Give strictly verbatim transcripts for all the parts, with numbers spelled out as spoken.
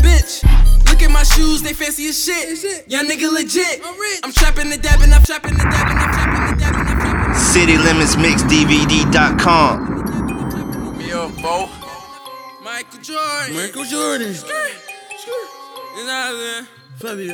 bitch. Look at my shoes, they fancy as shit. Young nigga legit. I'm trapping the dabbing, I'm trapping the dabbing, I'm trapping the dabbing, I'm trapping the City Limits Mix D V D dot com. Me up, Bo. Michael Jordan. Michael Jordan. It's out there. Fabio.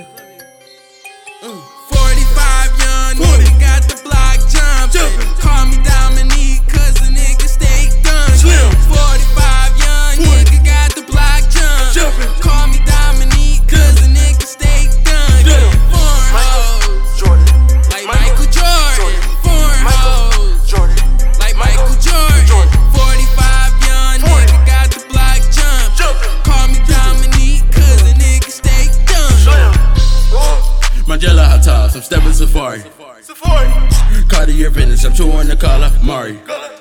Uh. forty-five young nigga got the block jumping. Call me Dominique, cause the nigga stay dunking. forty-five young nigga got the block jumping. Call me Dominique, cause the nigga stay dunking. Foreign hoes, like Michael Jordan. Foreign hoes, like Michael Jordan. forty-five young nigga got the block jumping. Call me Dominique, cause the nigga stay dunking. Margiela hot tops, I'm stepping Safari. Safari. Cartier vintage, I'm touring the collar, Mari.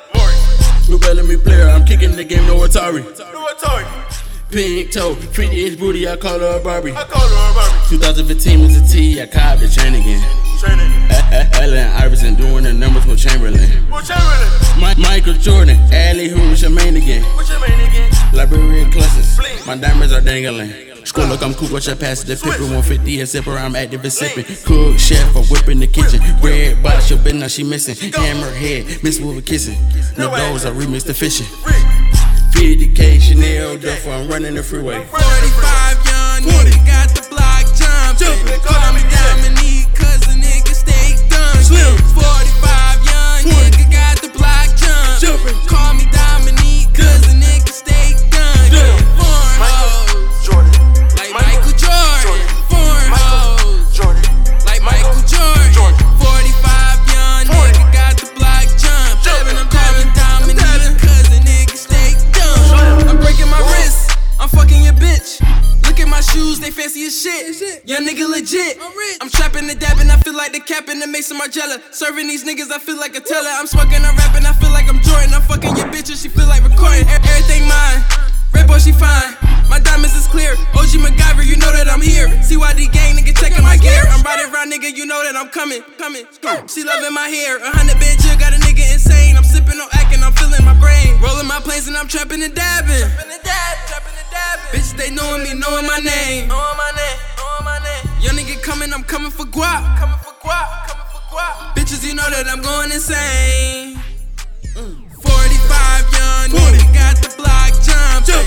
New Bellamy player, I'm kicking the game, no Atari. No Atari. Pink toe, twenty inch booty, I call her a Barbie. I call her a Barbie. twenty fifteen was a T, I caught the chain again. Training. Allen Iverson doing the numbers with Chamberlain. What's Chamberlain? My, Michael Jordan, Allie, who was your main again? What's your main again? Liberian clusters, my diamonds are dangling. School look, I'm cool, watch that pass the pippin'. one fifty a sipper, I'm active and sippin'. Cook, chef, I'm whipping the kitchen. Red box, your bitch, now she missing. Hammerhead, miss with a kissing. No doors, I remix the fishing. fifty K Chanel Duffel, I'm running the freeway. forty-five young nigga got the block jumping. Call me Dominique, cause the nigga stay dunking. forty-five young nigga got the block jumping. Call me Dominique, cause the nigga stay dunking. Foreign hoes, like Michael Jordan. Foreign hoes, like Michael Jordan. forty-five young nigga got the block jumping. Call me Dominique, cause the nigga stay dunking. I'm breaking my wrist, I'm fucking your bitch. Look at my shoes, they fancy as shit. Young nigga legit. I'm trapping the dabbing, I feel like the captain of Mason Margiela. Serving these niggas, I feel like a teller. I'm smoking, I'm rapping, I feel like I'm Jordan. I'm fucking your bitch and she feel like recording. Everything mine, Red Bull, she fine. My diamonds is clear. O G MacGyver, you know that I'm here. C Y D gang, nigga, checking my gear. I'm riding around, nigga, you know that I'm coming, coming. She loving my hair. A hundred bed chill, got a nigga insane. I'm sipping on acting, I'm feeling my brain. Rolling my planes and I'm trapping and dabbing. Bitch, they knowing me, knowing my name. Knowing my name, knowing my name. Young nigga coming, I'm coming for guap. Coming for guap, coming for guap. Bitches, you know that I'm going insane. forty-five young nigga got the block jumping.